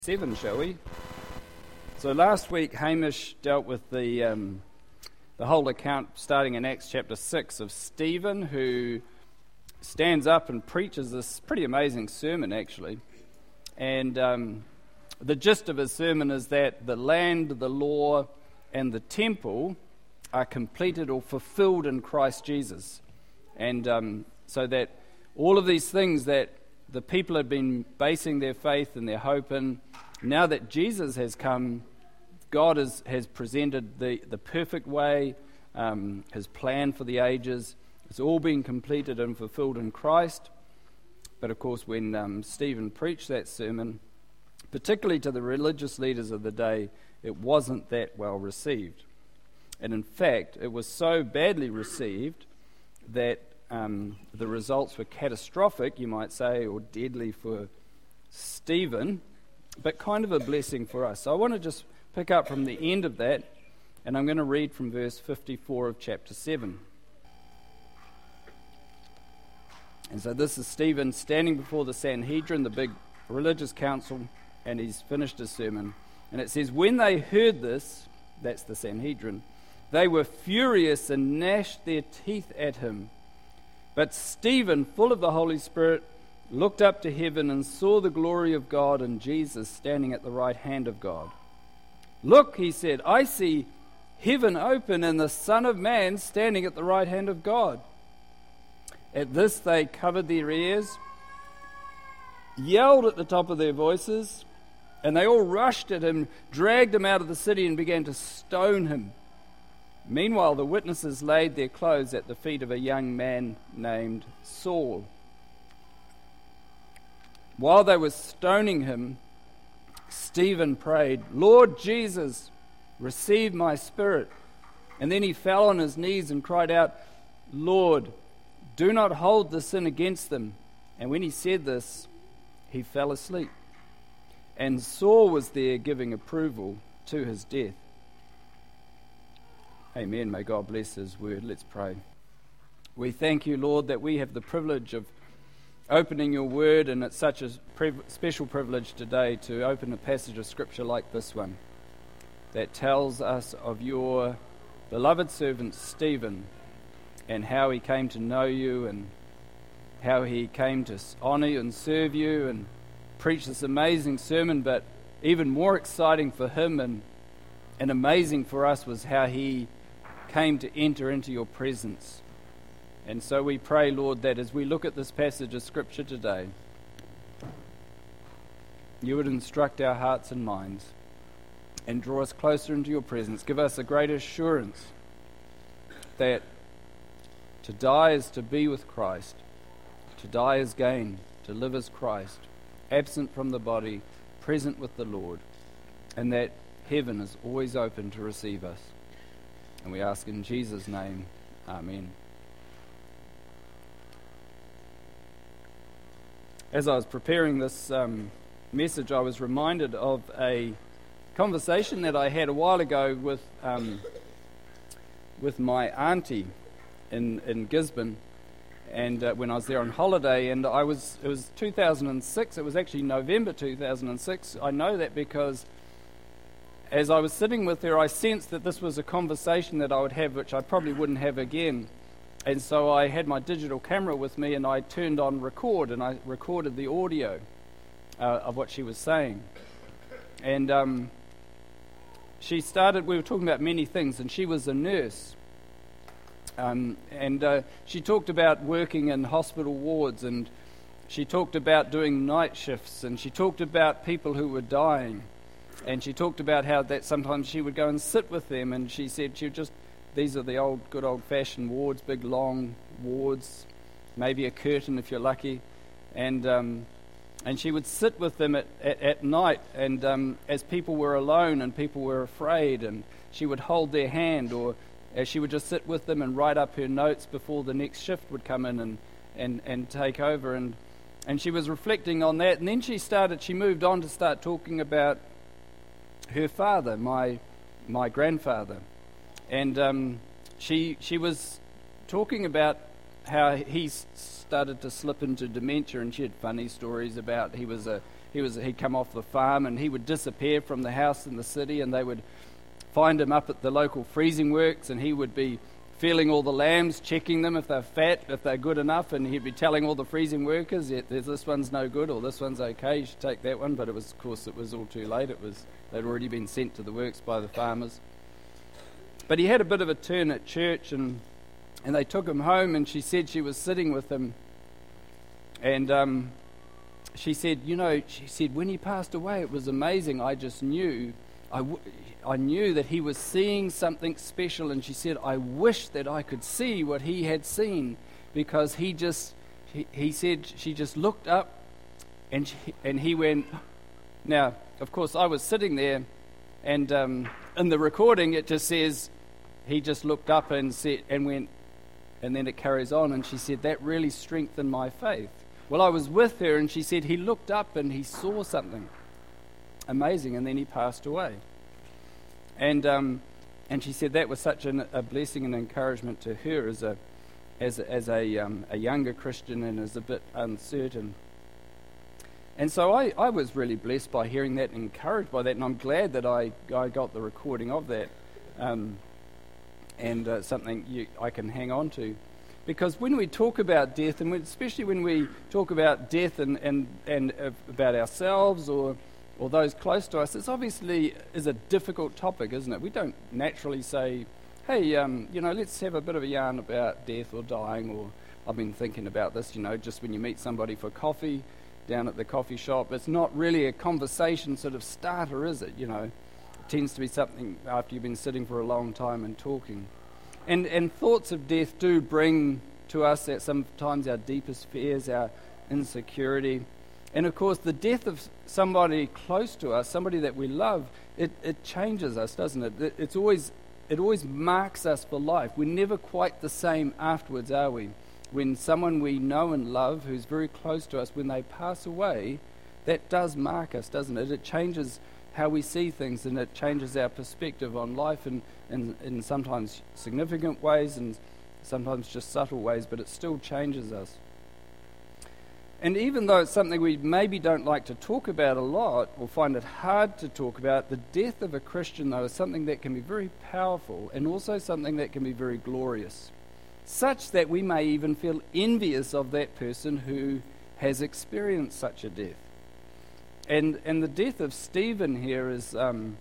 7, shall we? So last week Hamish dealt with the whole account starting in Acts chapter 6 of Stephen, who stands up and preaches this pretty amazing sermon actually. And the gist of his sermon is that the land, the law and the temple are completed or fulfilled in Christ Jesus. And so that all of these things that the people had been basing their faith and their hope in, now that Jesus has come, God has presented the perfect way, his plan for the ages. It's all been completed and fulfilled in Christ. But of course, when Stephen preached that sermon, particularly to the religious leaders of the day, it wasn't that well received. And in fact, it was so badly received that the results were catastrophic, you might say, or deadly for Stephen, but kind of a blessing for us. So I want to just pick up from the end of that, and I'm going to read from verse 54 of chapter 7. And so this is Stephen standing before the Sanhedrin, the big religious council, and he's finished his sermon. And it says, when they heard this, that's the Sanhedrin, they were furious and gnashed their teeth at him. But Stephen, full of the Holy Spirit, looked up to heaven and saw the glory of God and Jesus standing at the right hand of God. Look, he said, I see heaven open and the Son of Man standing at the right hand of God. At this they covered their ears, yelled at the top of their voices, and they all rushed at him, dragged him out of the city and began to stone him. Meanwhile, the witnesses laid their clothes at the feet of a young man named Saul. While they were stoning him, Stephen prayed, Lord Jesus, receive my spirit. And then he fell on his knees and cried out, Lord, do not hold this sin against them. And when he said this, he fell asleep. And Saul was there giving approval to his death. Amen. May God bless his word. Let's pray. We thank you, Lord, that we have the privilege of opening your word, and it's such a special privilege today to open a passage of scripture like this one that tells us of your beloved servant Stephen and how he came to know you and how he came to honor you and serve you and preach this amazing sermon. But even more exciting for him and amazing for us was how he came to enter into your presence. And so we pray, Lord, that as we look at this passage of Scripture today, you would instruct our hearts and minds and draw us closer into your presence. Give us a great assurance that to die is to be with Christ, to die is gain, to live as Christ, absent from the body, present with the Lord, and that heaven is always open to receive us. And we ask in Jesus' name, Amen. As I was preparing this message, I was reminded of a conversation that I had a while ago with my auntie in Gisborne, and when I was there on holiday, and it was 2006. It was actually November 2006. I know that because as I was sitting with her, I sensed that this was a conversation that I would have, which I probably wouldn't have again. And so I had my digital camera with me, and I turned on record, and I recorded the audio of what she was saying. And we were talking about many things, and she was a nurse. And she talked about working in hospital wards, and she talked about doing night shifts, and she talked about people who were dying. And she talked about how that sometimes she would go and sit with them, and she said these are the good old-fashioned wards, big long wards, maybe a curtain if you're lucky, and she would sit with them at night, and as people were alone and people were afraid, and she would hold their hand, or as she would just sit with them and write up her notes before the next shift would come in and take over, and she was reflecting on that, and then she moved on to start talking about her father, my grandfather, and she was talking about how he started to slip into dementia, and she had funny stories about he was a he'd come off the farm, and he would disappear from the house in the city, and they would find him up at the local freezing works, and he would be feeling all the lambs, checking them if they're fat, if they're good enough, and he'd be telling all the freezing workers, yeah, this one's no good, or this one's okay, you should take that one. But it was all too late. They'd already been sent to the works by the farmers. But he had a bit of a turn at church, and they took him home, and she said she was sitting with him, and she said, when he passed away, it was amazing. I just knew, I knew that he was seeing something special, and she said, I wish that I could see what he had seen, because he said she just looked up, and he went. Now, of course, I was sitting there, and in the recording it just says he just looked up and said and went, and then it carries on, and she said that really strengthened my faith. Well, I was with her, and she said he looked up and he saw something amazing, and then he passed away. And she said that was such a blessing and encouragement to her as a younger Christian and as a bit uncertain. And so I was really blessed by hearing that and encouraged by that, and I'm glad that I got the recording of that, and something I can hang on to. Because when we talk about death, and especially when we talk about death and about ourselves or those close to us, it's obviously is a difficult topic, isn't it? We don't naturally say, hey, let's have a bit of a yarn about death or dying, or I've been thinking about this, just when you meet somebody for coffee down at the coffee shop. It's not really a conversation sort of starter, is it? It tends to be something after you've been sitting for a long time and talking. And thoughts of death do bring to us that sometimes our deepest fears, our insecurity. And of course, the death of somebody close to us, somebody that we love, it changes us, doesn't it? It always marks us for life. We're never quite the same afterwards, are we? When someone we know and love, who's very close to us, when they pass away, that does mark us, doesn't it? It changes how we see things, and it changes our perspective on life in sometimes significant ways and sometimes just subtle ways, but it still changes us. And even though it's something we maybe don't like to talk about a lot or find it hard to talk about, the death of a Christian, though, is something that can be very powerful and also something that can be very glorious, such that we may even feel envious of that person who has experienced such a death. And the death of Stephen here is an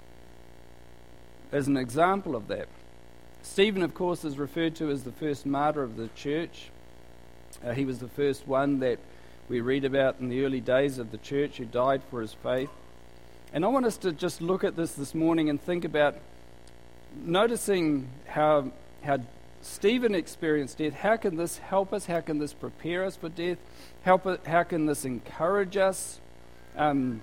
example of that. Stephen, of course, is referred to as the first martyr of the church. He was the first one that we read about in the early days of the church who died for his faith. And I want us to just look at this morning and think about noticing how Stephen experienced death. How can this help us? How can this prepare us for death? How can this encourage us? And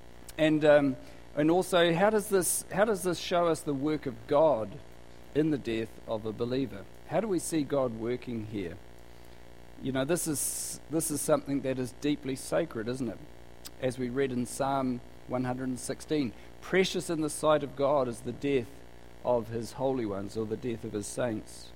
also, how does this show us the work of God in the death of a believer? How do we see God working here? This is something that is deeply sacred, isn't it? As we read in Psalm 116, precious in the sight of God is the death of his holy ones, or the death of his saints.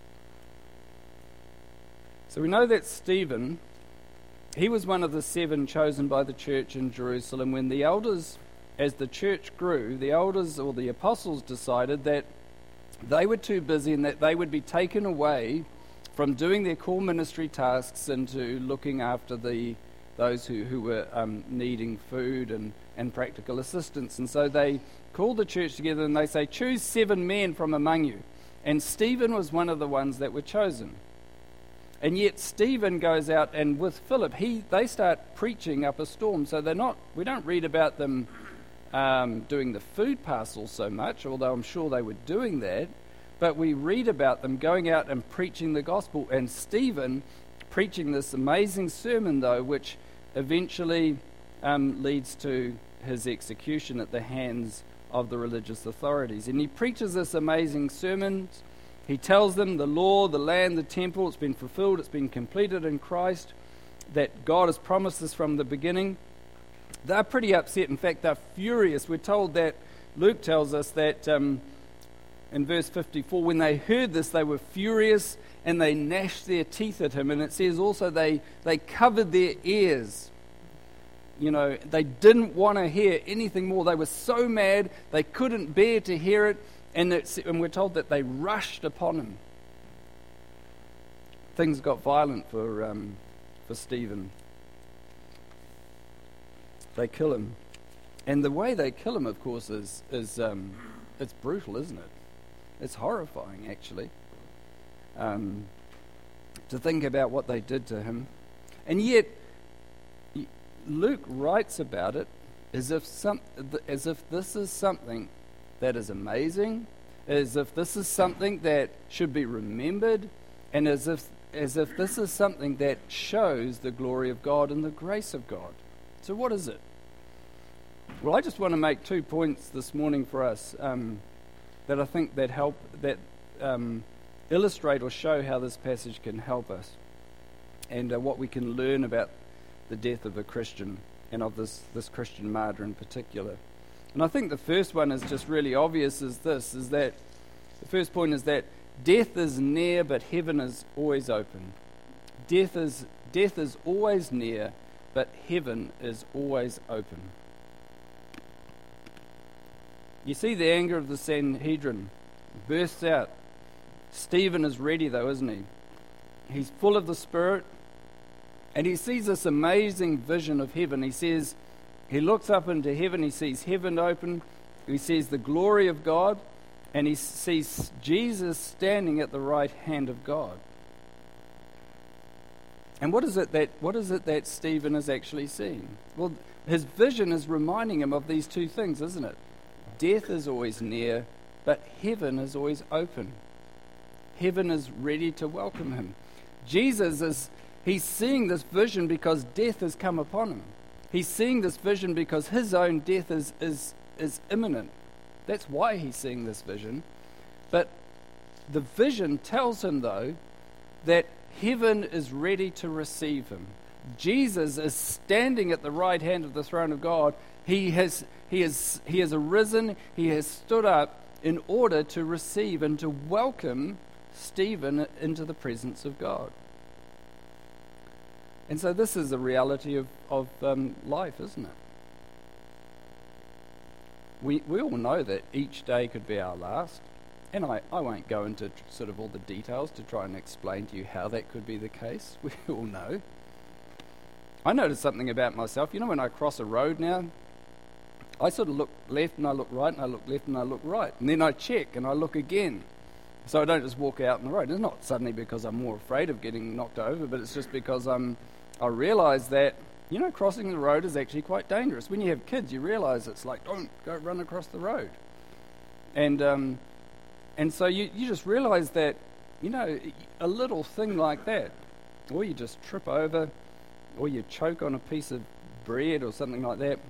So we know that Stephen, he was one of the 7 chosen by the church in Jerusalem when the elders, as the church grew, the elders or the apostles decided that they were too busy and that they would be taken away from doing their core ministry tasks into looking after those who were needing food and practical assistance. And so they called the church together and they say, choose 7 men from among you. And Stephen was one of the ones that were chosen. And yet Stephen goes out, and with Philip, they start preaching up a storm. So we don't read about them doing the food parcels so much, although I'm sure they were doing that. But we read about them going out and preaching the gospel. And Stephen preaching this amazing sermon, though, which eventually leads to his execution at the hands of the religious authorities. And he preaches this amazing sermon. He tells them the law, the land, the temple, it's been fulfilled, it's been completed in Christ, that God has promised this from the beginning. They're pretty upset. In fact, they're furious. We're told that, Luke tells us that in verse 54, when they heard this, they were furious and they gnashed their teeth at him. And it says also they covered their ears. they didn't want to hear anything more. They were so mad, they couldn't bear to hear it, and we're told that they rushed upon him. Things got violent for Stephen. They kill him. And the way they kill him, of course, is it's brutal, isn't it? It's horrifying, actually, to think about what they did to him. And yet, Luke writes about it as if this is something that is amazing, as if this is something that should be remembered, and as if this is something that shows the glory of God and the grace of God. So what is it? Well, I just want to make 2 points this morning for us that I think that illustrate or show how this passage can help us, and what we can learn about the death of a Christian, and of this Christian martyr in particular. And I think the first one is just really obvious, is that the first point is that death is near, but heaven is always open. Death is always near, but heaven is always open. You see the anger of the Sanhedrin bursts out. Stephen is ready though, isn't he? He's full of the Spirit, and he sees this amazing vision of heaven. He looks up into heaven, he sees heaven open, he sees the glory of God, and he sees Jesus standing at the right hand of God. And what is it that Stephen is actually seeing? Well, his vision is reminding him of these two things, isn't it? Death is always near, but heaven is always open. Heaven is ready to welcome him. He's seeing this vision because death has come upon him. He's seeing this vision because his own death is imminent. That's why he's seeing this vision. But the vision tells him, though, that heaven is ready to receive him. Jesus is standing at the right hand of the throne of God. He has arisen, he has stood up in order to receive and to welcome Stephen into the presence of God. And so this is the reality of life, isn't it? We all know that each day could be our last, and I won't go into sort of all the details to try and explain to you how that could be the case. We all know. I noticed something about myself. When I cross a road now, I sort of look left and I look right and I look left and I look right, and then I check and I look again. So I don't just walk out on the road. It's not suddenly because I'm more afraid of getting knocked over, but it's just because I realise that, crossing the road is actually quite dangerous. When you have kids, you realise it's like, don't go run across the road. And so you just realise that, a little thing like that, or you just trip over, or you choke on a piece of bread or something like that.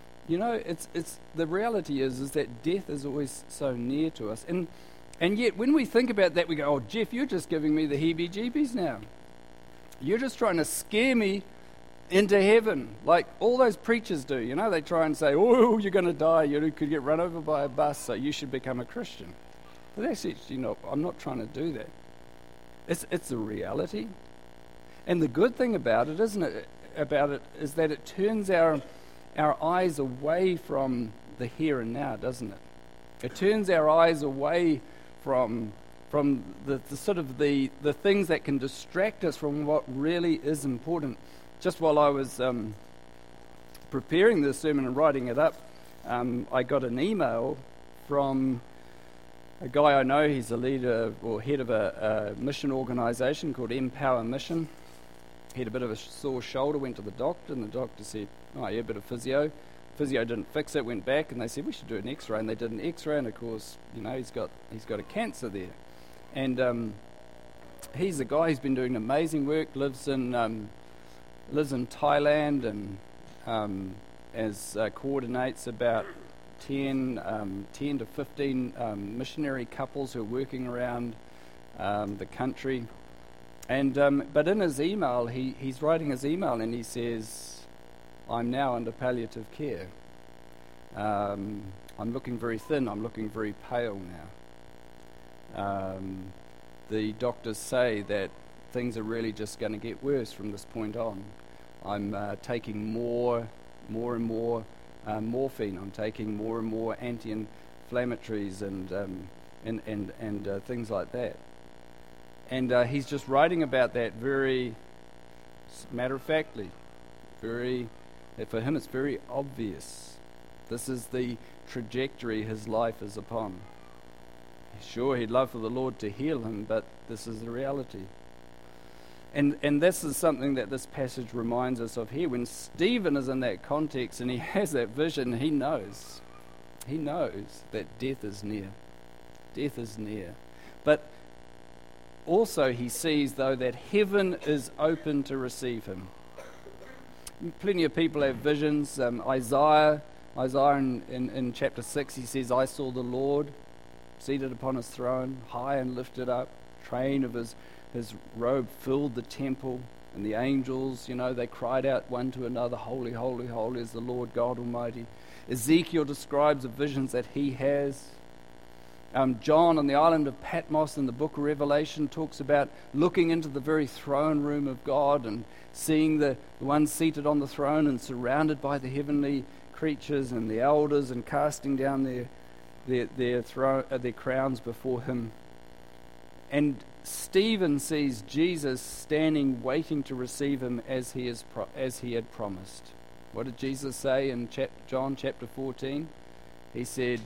It's the reality is that death is always so near to us. And yet when we think about that, we go, oh, Jeff, you're just giving me the heebie-jeebies now. You're just trying to scare me into heaven, like all those preachers do. They try and say, oh, you're going to die. You could get run over by a bus, so you should become a Christian. But actually, I'm not trying to do that. It's the reality. And the good thing about it, isn't it, is that it turns our eyes away from the here and now, doesn't it? It turns our eyes away from the sort of the things that can distract us from what really is important. Just while I was preparing this sermon and writing it up, I got an email from a guy I know. He's a leader or head of a mission organisation called Empower Mission. He had a bit of a sore shoulder, went to the doctor, and the doctor said, oh yeah, a bit of physio. Physio didn't fix it, went back, and they said we should do an x-ray, and they did an x-ray, and of course, he's got a cancer there. And he's a guy who's been doing amazing work, lives in Thailand, and coordinates about 10 to 15 missionary couples who are working around the country. And but in his email, he's writing his email, and he says, I'm now under palliative care. I'm looking very thin. I'm looking very pale now. The doctors say that things are really just going to get worse from this point on. I'm taking more more and more morphine. I'm taking more and more anti-inflammatories and things like that. And he's just writing about that very matter-of-factly. For him it's very obvious. This is the trajectory his life is upon. Sure, he'd love for the Lord to heal him, but this is the reality. And this is something that this passage reminds us of here. When Stephen is in that context and he has that vision, he knows that death is near. Death is near. But also he sees, though, that heaven is open to receive him. Plenty of people have visions. Isaiah in chapter 6, he says, I saw the Lord seated upon his throne, high and lifted up. Train of his robe filled the temple, and the angels, they cried out one to another, Holy, holy, holy is the Lord God Almighty. Ezekiel describes the visions that he has. John on the island of Patmos in the book of Revelation talks about looking into the very throne room of God and seeing the one seated on the throne and surrounded by the heavenly creatures and the elders and casting down their crowns before him. And Stephen sees Jesus standing waiting to receive him as he had promised. What did Jesus say in John chapter 14? He said,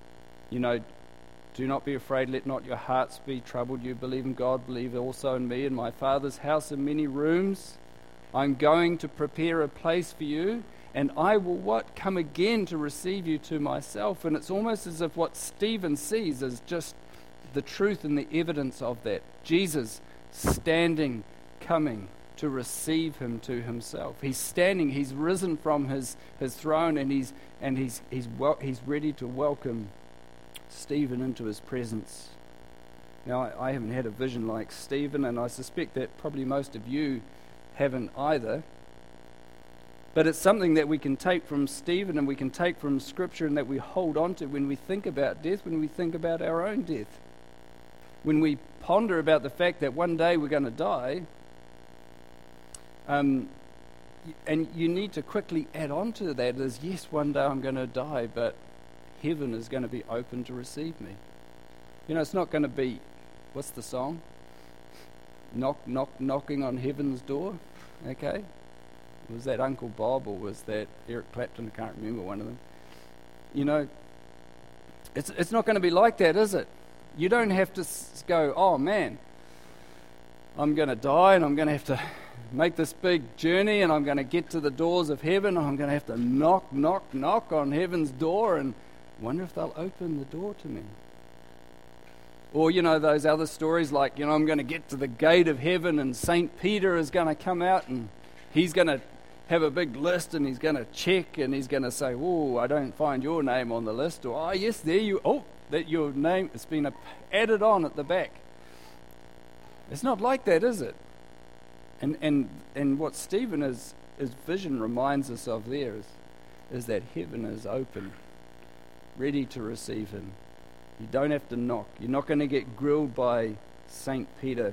do not be afraid, let not your hearts be troubled. You believe in God, believe also in me. In my Father's house are many rooms. I'm going to prepare a place for you, and I will come again to receive you to myself. And it's almost as if what Stephen sees is just the truth and the evidence of that. Jesus standing, coming to receive him to himself. He's standing, he's risen from his throne, and he's ready to welcome Stephen into his presence. Now, I haven't had a vision like Stephen, and I suspect that probably most of you haven't either. But it's something that we can take from Stephen and we can take from Scripture, and that we hold on to when we think about death, when we think about our own death. When we ponder about the fact that one day we're going to die, and you need to quickly add on to that is, yes, one day I'm going to die, but heaven is going to be open to receive me. It's not going to be, what's the song? Knocking on heaven's door. Okay? Was that Uncle Bob or was that Eric Clapton? I can't remember one of them. It's not going to be like that, is it? You don't have to go, oh man, I'm going to die and I'm going to have to make this big journey and I'm going to get to the doors of heaven and I'm going to have to knock on heaven's door and wonder if they'll open the door to me. Or, those other stories like, I'm going to get to the gate of heaven and St. Peter is going to come out and he's going to have a big list and he's going to check and he's going to say, oh, I don't find your name on the list. Or, oh, yes, there you, oh, that your name has been added on at the back. It's not like that, is it? And what Stephen's vision reminds us of there is that heaven is open, ready to receive him. You don't have to knock. You're not going to get grilled by St. Peter.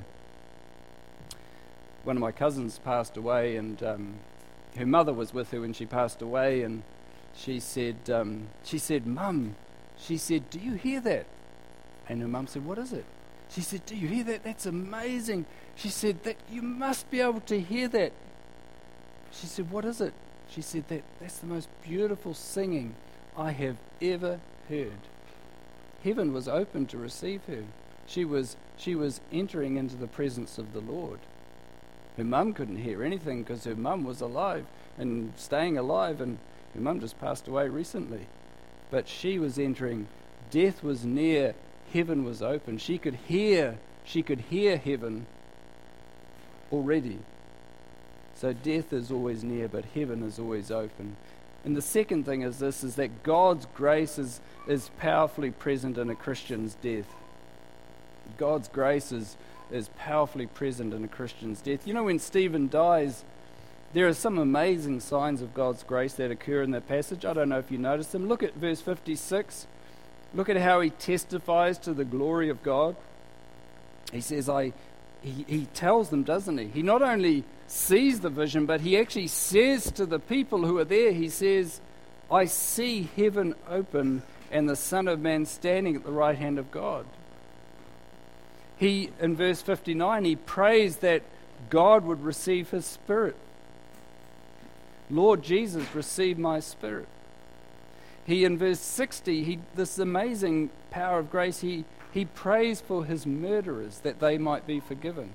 One of my cousins passed away, and her mother was with her when she passed away, and she said, Mum, she said, do you hear that? And her mum said, what is it? She said, do you hear that? That's amazing. She said, that you must be able to hear that. She said, what is it? She said, that's the most beautiful singing I have ever heard. Heaven was open to receive her. She was entering into the presence of the Lord. Her mum couldn't hear anything because her mum was alive and staying alive, and her mum just passed away recently. But she was entering. Death was near. Heaven was open. She could hear heaven already. So death is always near, but heaven is always open. And the second thing is this, is that God's grace is powerfully present in a Christian's death. God's grace is powerfully present in a Christian's death. When Stephen dies, there are some amazing signs of God's grace that occur in that passage. I don't know if you noticed them. Look at verse 56. Look at how he testifies to the glory of God. He says, he tells them, doesn't he? He not only sees the vision, but he actually says to the people who are there, he says, I see heaven open and the Son of Man standing at the right hand of God. He, in verse 59, he prays that God would receive his spirit. Lord Jesus, receive my spirit. He, in verse 60, this amazing power of grace, he prays for his murderers that they might be forgiven.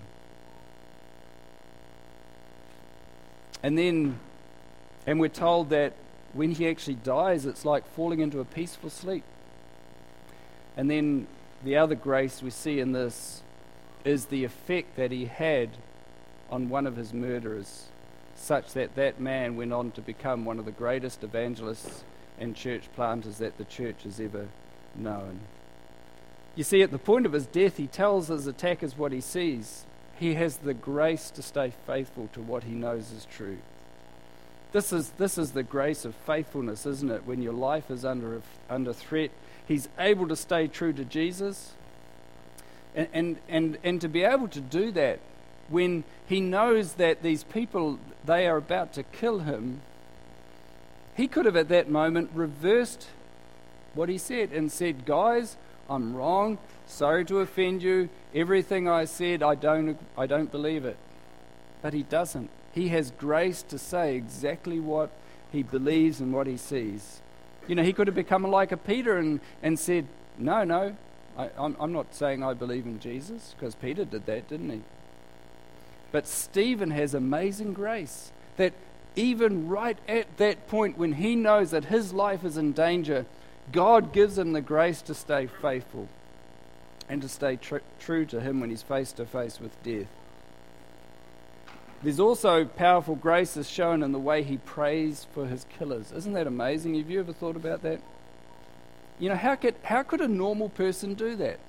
And we're told that when he actually dies, it's like falling into a peaceful sleep. And then the other grace we see in this is the effect that he had on one of his murderers, such that that man went on to become one of the greatest evangelists and church planters that the church has ever known. You see, at the point of his death, he tells his attackers what he sees. He has the grace to stay faithful to what he knows is true. This is the grace of faithfulness, isn't it? When your life is under threat, he's able to stay true to Jesus, and to be able to do that when he knows that these people, they are about to kill him. He could have at that moment reversed what he said and said, guys, I'm wrong, sorry to offend you, everything I said, I don't believe it. But he doesn't. He has grace to say exactly what he believes and what he sees. You know, he could have become like a Peter and said, no, I'm not saying I believe in Jesus, because Peter did that, didn't he? But Stephen has amazing grace that even right at that point when he knows that his life is in danger, God gives him the grace to stay faithful and to stay true to him when he's face to face with death. There's also powerful grace is shown in the way he prays for his killers. Isn't that amazing? Have you ever thought about that? You know, how could a normal person do that?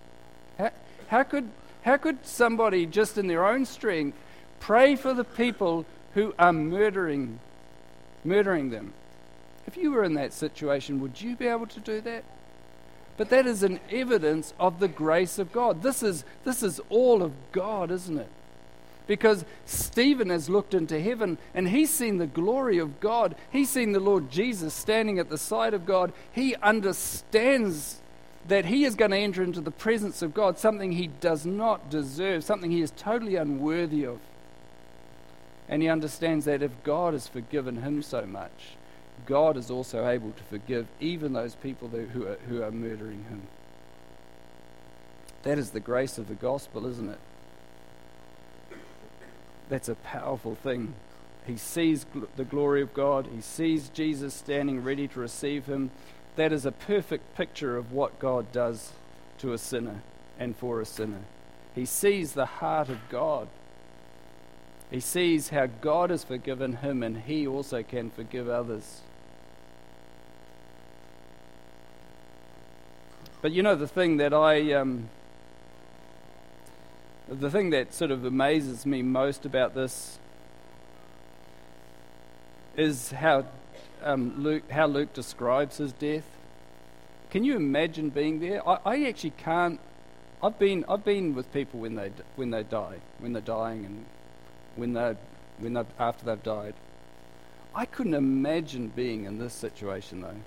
How could somebody just in their own strength pray for the people who are murdering them? If you were in that situation, would you be able to do that? But that is an evidence of the grace of God. This is all of God, isn't it? Because Stephen has looked into heaven and he's seen the glory of God. He's seen the Lord Jesus standing at the side of God. He understands that he is going to enter into the presence of God, something he does not deserve, something he is totally unworthy of. And he understands that if God has forgiven him so much, God is also able to forgive even those people who are murdering him. That is the grace of the gospel, isn't it? That's a powerful thing. He sees the glory of God. He sees Jesus standing ready to receive him. That is a perfect picture of what God does to a sinner and for a sinner. He sees the heart of God. He sees how God has forgiven him and he also can forgive others. But you know, the thing that sort of amazes me most about this is how Luke describes his death. Can you imagine being there? I actually can't. I've been with people when they're dying, and when they after they've died. I couldn't imagine being in this situation though.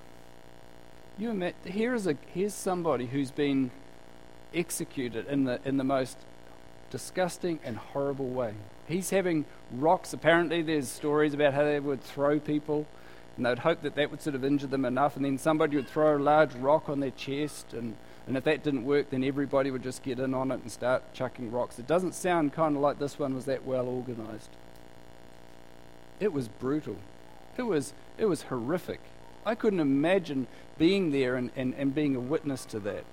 Here's somebody who's been executed in the most disgusting and horrible way. He's having rocks. Apparently there's stories about how they would throw people and they'd hope that would sort of injure them enough, and then somebody would throw a large rock on their chest, and if that didn't work, then everybody would just get in on it and start chucking rocks. It doesn't sound kind of like this one was that well organized. It was brutal. It was horrific. I couldn't imagine being there and being a witness to that.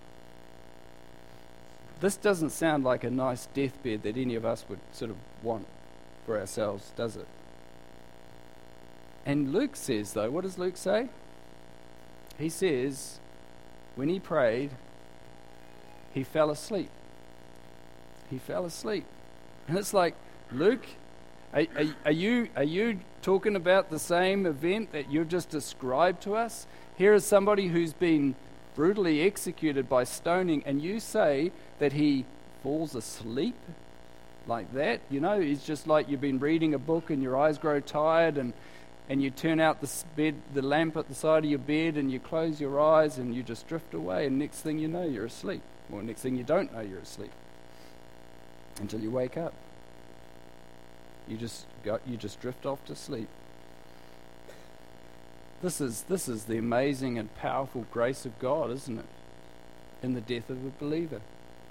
This doesn't sound like a nice deathbed that any of us would sort of want for ourselves, does it? And Luke says, though, what does Luke say? He says, when he prayed, he fell asleep. He fell asleep. And it's like, Luke, are you talking about the same event that you've just described to us? Here is somebody who's been brutally executed by stoning, and you say that he falls asleep like that. He's just like you've been reading a book and your eyes grow tired and you turn out the lamp at the side of your bed and you close your eyes and you just drift away, and next thing you know, you're asleep. Or next thing you don't know, you're asleep until you wake up. You just drift off to sleep. This is the amazing and powerful grace of God, isn't it? In the death of a believer.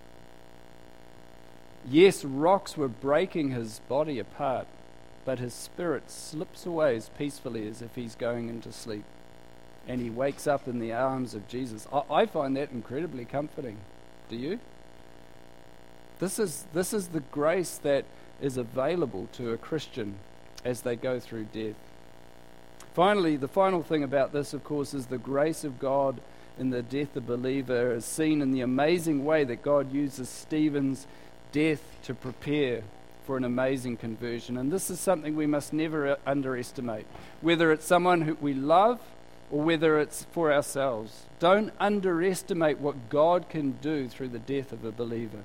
Yes, rocks were breaking his body apart, but his spirit slips away as peacefully as if he's going into sleep. And he wakes up in the arms of Jesus. I find that incredibly comforting. Do you? This is the grace that is available to a Christian as they go through death. Finally, the final thing about this, of course, is the grace of God in the death of a believer is seen in the amazing way that God uses Stephen's death to prepare for an amazing conversion. And this is something we must never underestimate. Whether it's someone who we love or whether it's for ourselves. Don't underestimate what God can do through the death of a believer.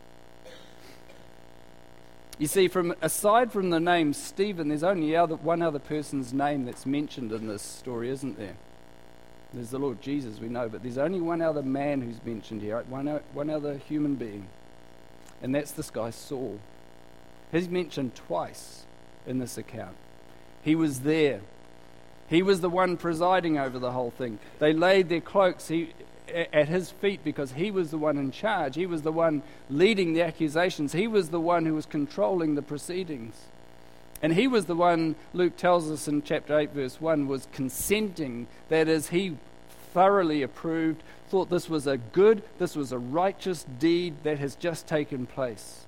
You see, aside from the name Stephen, there's only one other person's name that's mentioned in this story, isn't there? There's the Lord Jesus, we know, but there's only one other man who's mentioned here, one other human being, and that's this guy Saul. He's mentioned twice in this account. He was there. He was the one presiding over the whole thing. They laid their cloaks at his feet because he was the one in charge. He was the one leading the accusations. He was the one who was controlling the proceedings. And he was the one, Luke tells us in chapter 8, verse 1, was consenting. That is, he thoroughly approved, thought this was a righteous deed that has just taken place.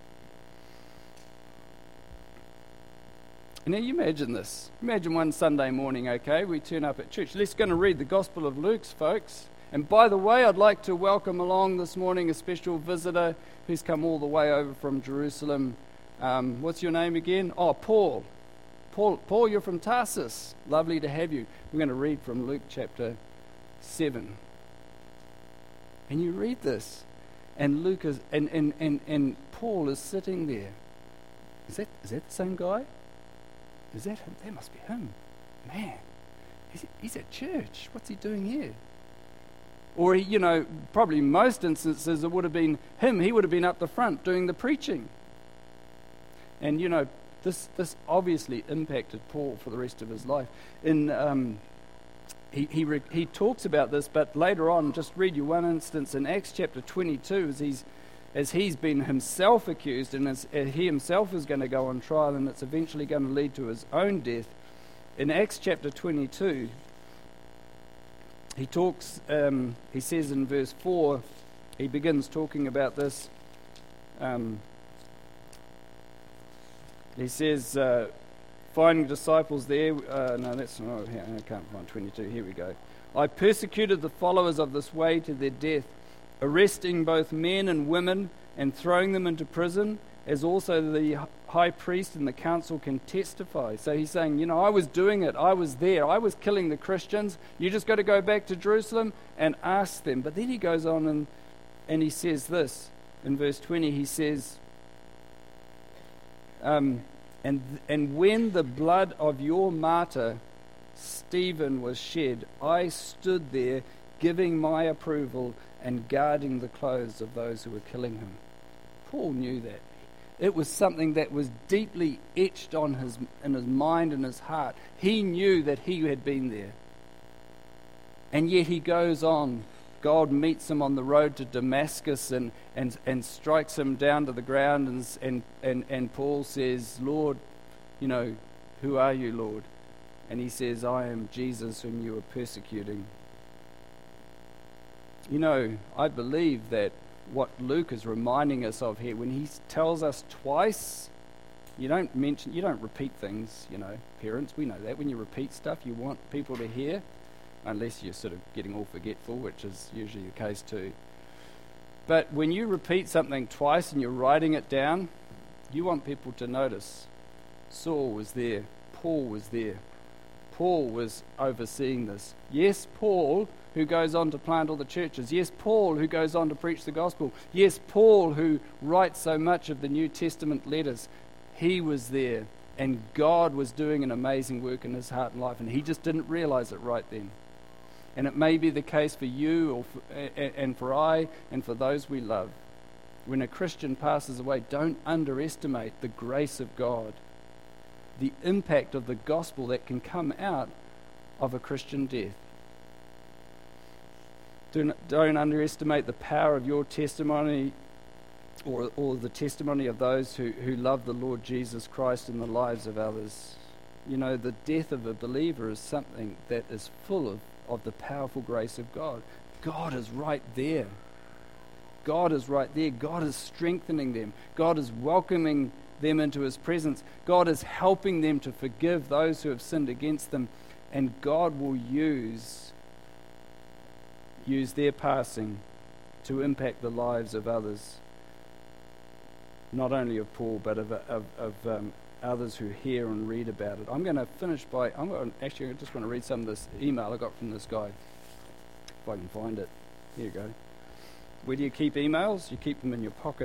And now you imagine this. Imagine one Sunday morning, okay, we turn up at church. Let's go and read the Gospel of Luke, folks. And by the way, I'd like to welcome along this morning a special visitor who's come all the way over from Jerusalem. What's your name again? Oh, Paul. Paul, you're from Tarsus. Lovely to have you. We're going to read from Luke chapter 7. And you read this, and Luke is, and Paul is sitting there. Is that the same guy? Is that him? That must be him. Man, he's at church. What's he doing here? Or, probably most instances it would have been him. He would have been up the front doing the preaching. And, this obviously impacted Paul for the rest of his life. He talks about this, but later on, just read you one instance in Acts chapter 22, as he's been himself accused and as he himself is going to go on trial, and it's eventually going to lead to his own death. In Acts chapter 22, he talks, he says in verse 4, he begins talking about this. He says, finding disciples there, no, that's not, I can't find 22, here we go. I persecuted the followers of this way to their death, arresting both men and women and throwing them into prison, as also the high priest and the council can testify. So he's saying, I was doing it, I was there, I was killing the Christians. You just got to go back to Jerusalem and ask them. But then he goes on and he says this, in verse 20, he says, and when the blood of your martyr Stephen was shed, I stood there giving my approval and guarding the clothes of those who were killing him. Paul knew that. It was something that was deeply etched in his mind and his heart. He knew that he had been there. And yet he goes on. God meets him on the road to Damascus and strikes him down to the ground, and Paul says, Lord, who are you, Lord? And he says, I am Jesus whom you are persecuting. I believe that what Luke is reminding us of here, when he tells us twice, you don't repeat things, parents, we know that. When you repeat stuff, you want people to hear, unless you're sort of getting all forgetful, which is usually the case too. But when you repeat something twice and you're writing it down, you want people to notice. Saul was there, Paul was there, Paul was overseeing this. Yes, Paul, who goes on to plant all the churches. Yes, Paul, who goes on to preach the gospel. Yes, Paul, who writes so much of the New Testament letters. He was there, and God was doing an amazing work in his heart and life, and he just didn't realize it right then. And it may be the case for you and for I and for those we love. When a Christian passes away, don't underestimate the grace of God, the impact of the gospel that can come out of a Christian death. Don't underestimate the power of your testimony or the testimony of those who love the Lord Jesus Christ in the lives of others. You know, the death of a believer is something that is full of the powerful grace of God. God is right there. God is right there. God is strengthening them. God is welcoming them into his presence. God is helping them to forgive those who have sinned against them. And God will use their passing to impact the lives of others. Not only of Paul, but of others who hear and read about it. I'm going to finish I just want to read some of this email I got from this guy. If I can find it. Here you go. Where do you keep emails? You keep them in your pocket.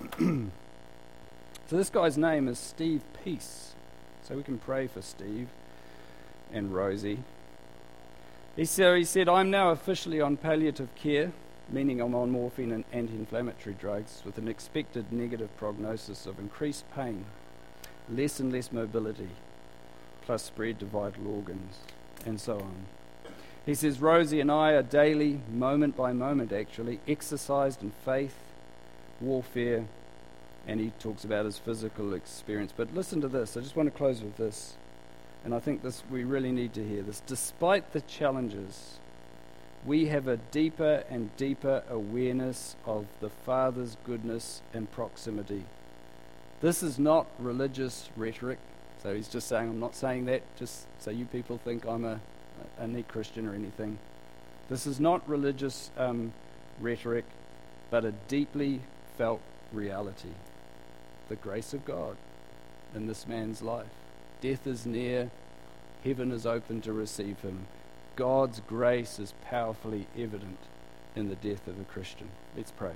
So this guy's name is Steve Peace. So we can pray for Steve and Rosie. He said, I'm now officially on palliative care, meaning I'm on morphine and anti-inflammatory drugs with an expected negative prognosis of increased pain, less and less mobility, plus spread to vital organs, and so on. He says, Rosie and I are daily, moment by moment actually, exercised in faith, warfare, and he talks about his physical experience. But listen to this. I just want to close with this. And I think we really need to hear this. Despite the challenges, we have a deeper and deeper awareness of the Father's goodness and proximity. This is not religious rhetoric. So he's just saying, I'm not saying that just so you people think I'm a neat Christian or anything. This is not religious rhetoric, but a deeply felt reality. The grace of God in this man's life. Death is near. Heaven is open to receive him. God's grace is powerfully evident in the death of a Christian. Let's pray.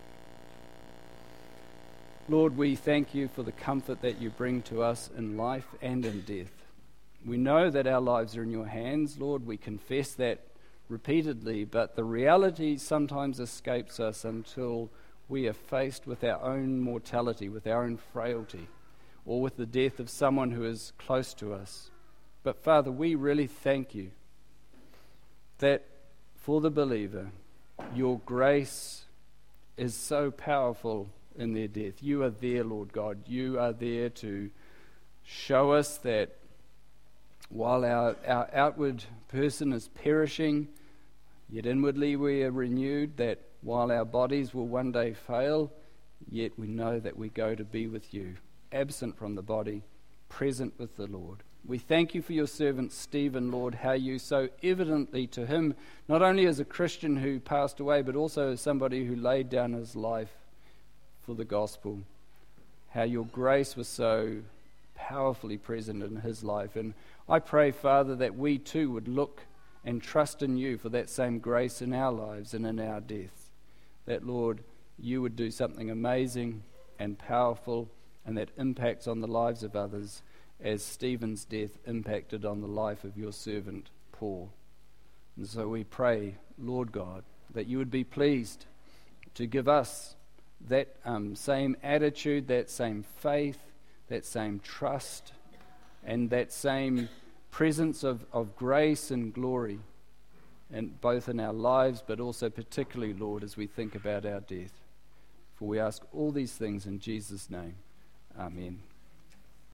Lord, we thank you for the comfort that you bring to us in life and in death. We know that our lives are in your hands, Lord. We confess that repeatedly, but the reality sometimes escapes us until we are faced with our own mortality, with our own frailty, or with the death of someone who is close to us. But Father, we really thank you that for the believer, your grace is so powerful in their death. You are there, Lord God. You are there to show us that while our outward person is perishing, yet inwardly we are renewed, that while our bodies will one day fail, yet we know that we go to be with you, absent from the body, present with the Lord. We thank you for your servant Stephen, Lord, how you so evidently to him, not only as a Christian who passed away, but also as somebody who laid down his life for the gospel, how your grace was so powerfully present in his life. And I pray, Father, that we too would look and trust in you for that same grace in our lives and in our death. That, Lord, you would do something amazing and powerful and that impacts on the lives of others as Stephen's death impacted on the life of your servant, Paul. And so we pray, Lord God, that you would be pleased to give us that same attitude, that same faith, that same trust, and that same presence of grace and glory, and both in our lives, but also particularly, Lord, as we think about our death. For we ask all these things in Jesus' name. Amen.